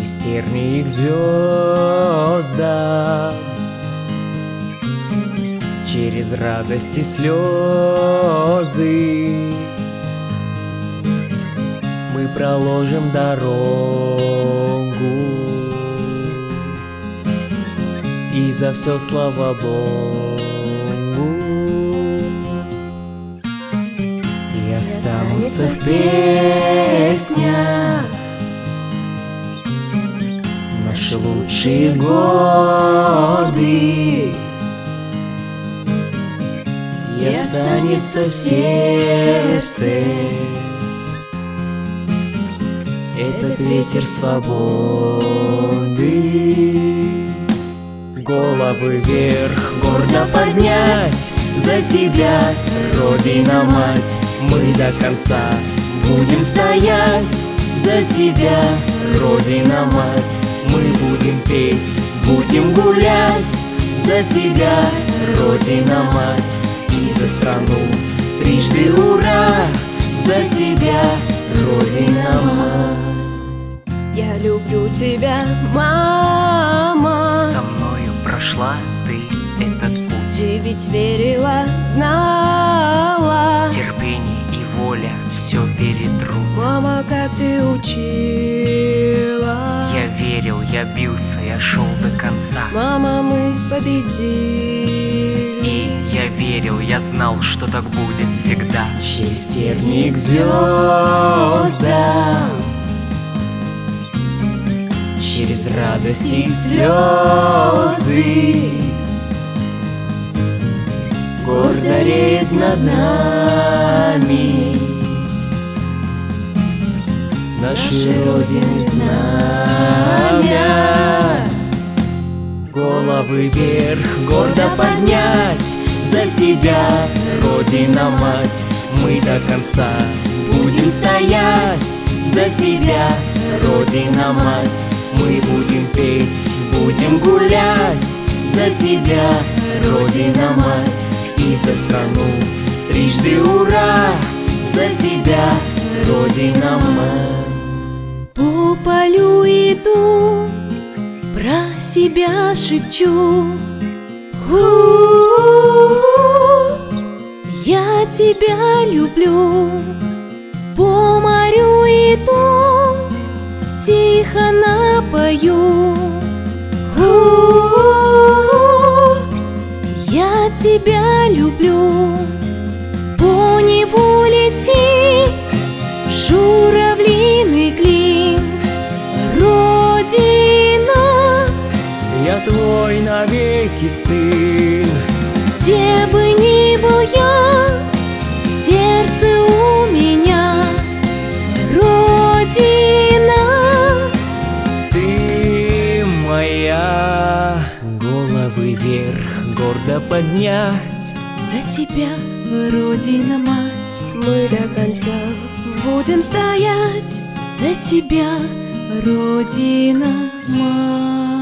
через тернии к звездам, через радость и слезы мы проложим дорогу, и за все слава Богу. И останутся в песнях наши лучшие годы, и останется в сердце этот ветер свободы. Головы вверх гордо поднять за тебя, Родина-мать, мы до конца будем стоять за тебя, Родина-мать, мы будем петь, будем гулять за тебя, Родина-мать, и за страну трижды ура, за тебя, Родина-мать. Я люблю тебя, мама. Со мною прошла ты этот путь. Ты ведь верила, знала. Терпение и воля все перетру. Мама, как ты учила. Я верил, я бился, я шел до конца. Мама, мы победили. И я верил, я знал, что так будет всегда. Через тернии к звездам, через радости и слезы гордо реет над нами нашей Родины знамя. Головы вверх гордо поднять за тебя, Родина-мать, мы до конца будем стоять за тебя, Родина-мать, мы будем петь, будем гулять за тебя, Родина-мать, и за страну трижды ура, за тебя, Родина-мать. По полю иду, про себя шепчу. Я тебя люблю. По морю иду, тихо напою. Я тебя люблю. По небу лети журавлиный клин. Родина, Я твой навеки сын. где бы ни был я, в сердце у меня Родина. Ты моя. Головы вверх гордо поднять За тебя, Родина-мать, мы до конца будем стоять. За тебя, Родина-мать.